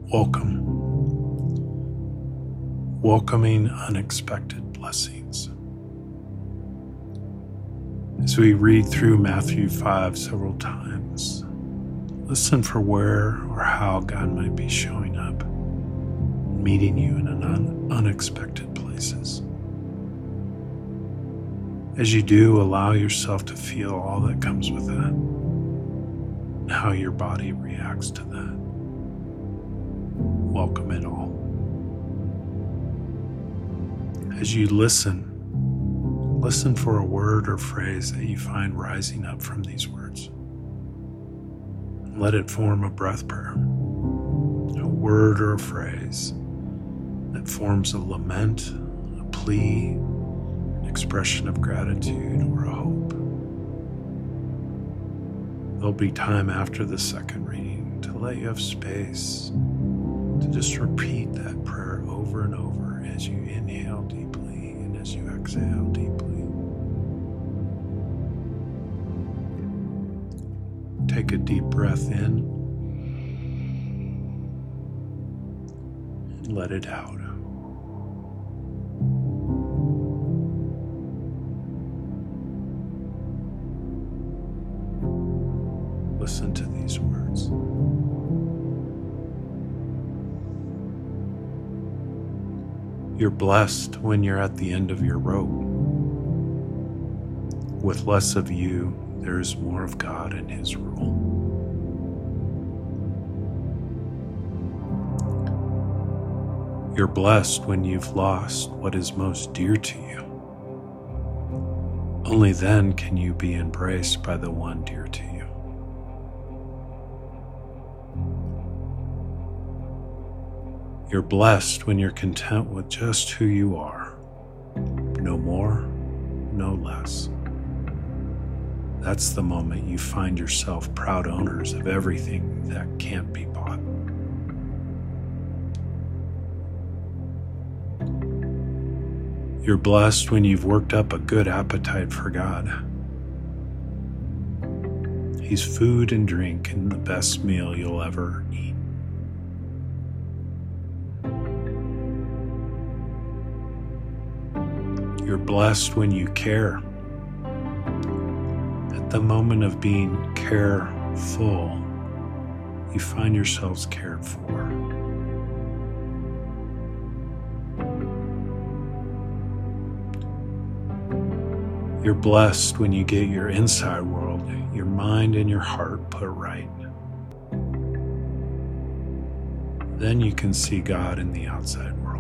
Welcome. Welcoming unexpected blessings. As we read through Matthew 5 several times, listen for where or how God might be showing up, meeting you in unexpected places. As you do, allow yourself to feel all that comes with that, and how your body reacts to that. Welcome it all. As you listen for a word or phrase that you find rising up from these words. Let it form a breath prayer, a word or a phrase that forms a lament, a plea, an expression of gratitude, or a hope. There'll be time after the second reading to let you have space to just repeat that prayer over and over as you inhale deeply and as you exhale deeply. Take a deep breath in and let it out. Listen to these words. You're blessed when you're at the end of your rope. With less of you, there is more of God and His rule. You're blessed when you've lost what is most dear to you. Only then can you be embraced by the one dear to you. You're blessed when you're content with just who you are. No more, no less. That's the moment you find yourself proud owners of everything that can't be bought. You're blessed when you've worked up a good appetite for God. He's food and drink and the best meal you'll ever eat. You're blessed when you care. At the moment of being careful, you find yourselves cared for. You're blessed when you get your inside world, your mind and your heart put right. Then you can see God in the outside world.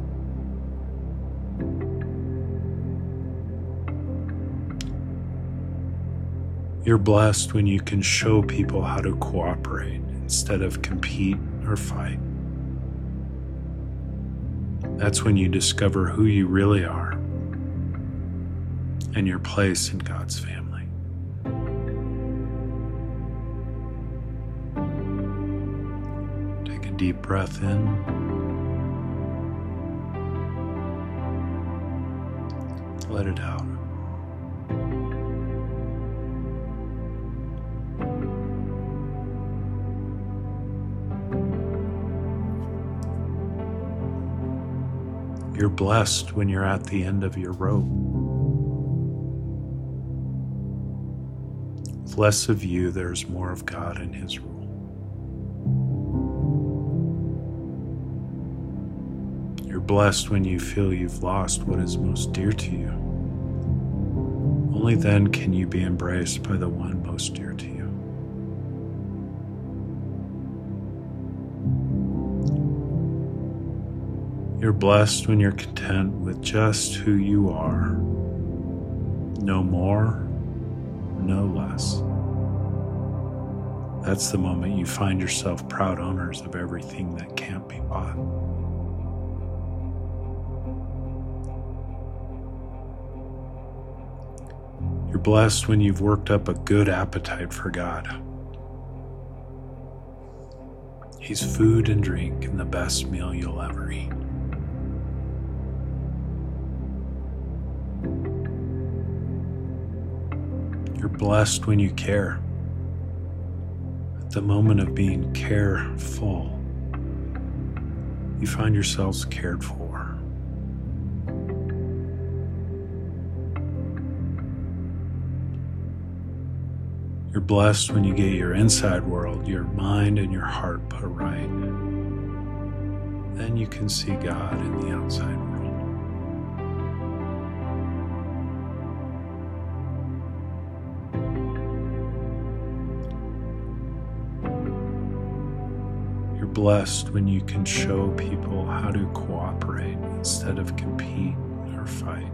You're blessed when you can show people how to cooperate instead of compete or fight. That's when you discover who you really are and your place in God's family. Take a deep breath in. Let it out. You're blessed when you're at the end of your rope. With less of you, there's more of God and His rule. You're blessed when you feel you've lost what is most dear to you. Only then can you be embraced by the one most dear to you. You're blessed when you're content with just who you are. No more, no less. That's the moment you find yourself proud owners of everything that can't be bought. You're blessed when you've worked up a good appetite for God. He's food and drink and the best meal you'll ever eat. You're blessed when you care. At the moment of being careful, you find yourselves cared for. You're blessed when you get your inside world, your mind and your heart put right. Then you can see God in the outside world. You're blessed when you can show people how to cooperate instead of compete or fight.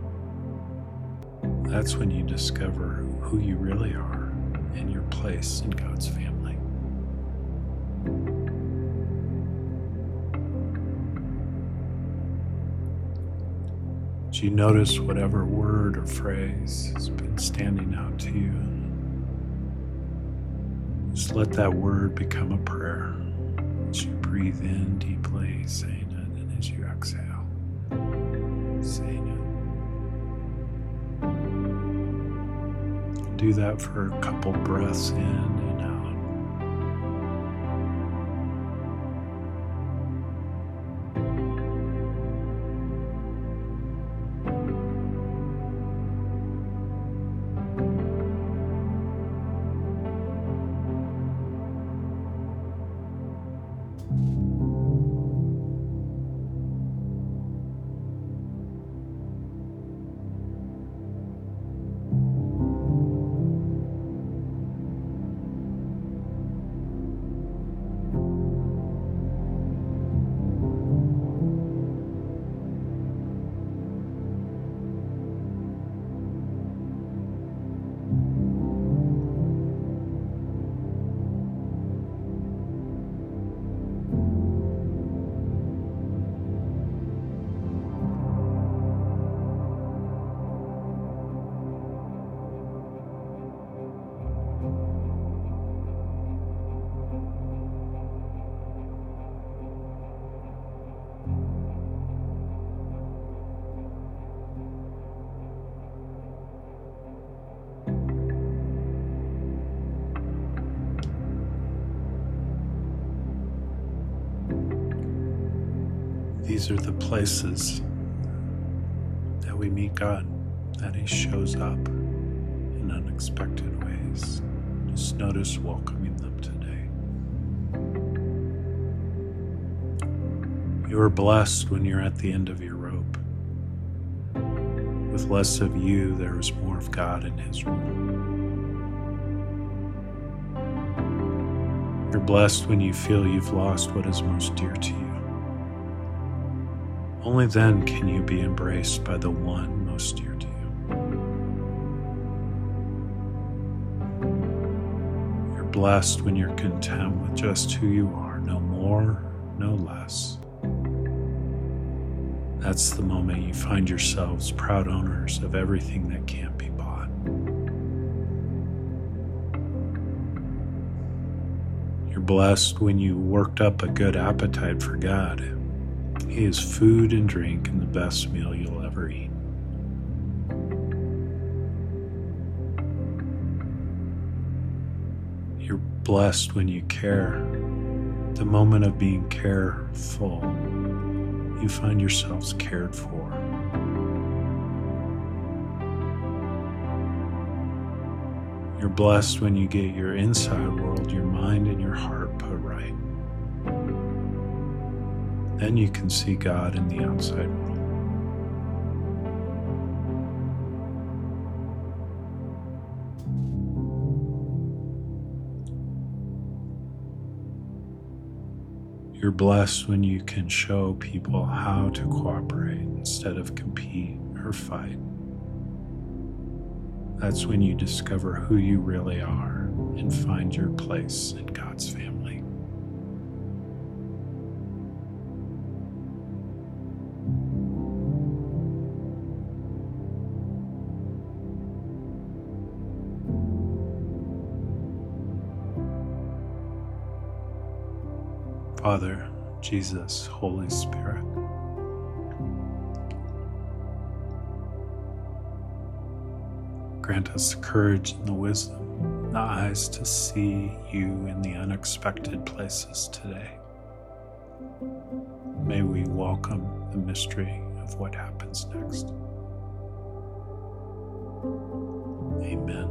That's when you discover who you really are and your place in God's family. As you notice whatever word or phrase has been standing out to you, just let that word become a prayer. As you breathe in deeply, saying it, and as you exhale, saying it. Do that for a couple breaths in and out. These are the places that we meet God, that He shows up in unexpected ways. Just notice welcoming them today. You are blessed when you're at the end of your rope. With less of you, there is more of God in His rule. You're blessed when you feel you've lost what is most dear to you. Only then can you be embraced by the one most dear to you. You're blessed when you're content with just who you are, no more, no less. That's the moment you find yourselves proud owners of everything that can't be bought. You're blessed when you worked up a good appetite for God. He is food and drink and the best meal you'll ever eat. You're blessed when you care. The moment of being careful, you find yourselves cared for. You're blessed when you get your inside world, your mind and your heart put right. Then you can see God in the outside world. You're blessed when you can show people how to cooperate instead of compete or fight. That's when you discover who you really are and find your place in God's family. Father, Jesus, Holy Spirit, grant us the courage and the wisdom, the eyes to see you in the unexpected places today. May we welcome the mystery of what happens next. Amen.